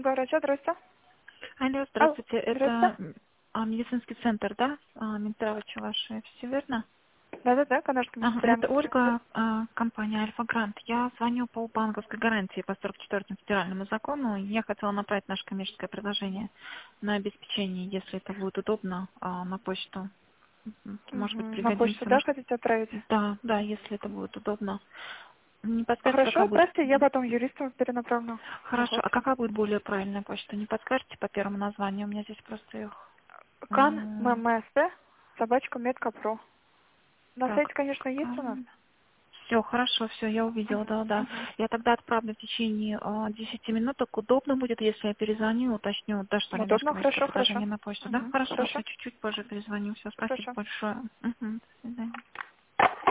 Говорите, здрасте. Алло, Алло, здравствуйте. здрасте. Это медицинский центр, да? Минздравочи ваши, все верно? Да-да-да, Канарский Ага, индустриальный это центр. Ольга, компания Альфа Грант. Я звоню по банковской гарантии по 44-му федеральному закону. Я хотела направить наше коммерческое предложение на обеспечение, если это будет удобно, на почту. Может быть, На почту, пригодимся. да, Может, хотите отправить? да, да, если это будет удобно. Не подскажете, Хорошо, какая будет? отправьте, я потом юристу перенаправлю. Хорошо. Вот. А какая будет более правильная почта? Не подскажете по первому названию? У меня здесь просто их... Кан ММС, собачка Медкапро. На Так, сайте, конечно, есть у нас. все, хорошо, все, я увидела, да, да. Я тогда отправлю в течение 10 минуток. Удобно будет, если я перезвоню, уточню, да, что ли, наше Удобно, коммерческое хорошо, хорошо. предложение на почту, да? Хорошо, Хорошо, все, чуть-чуть позже перезвоню. Все, спасибо хорошо. большое. Мгм, до свидания.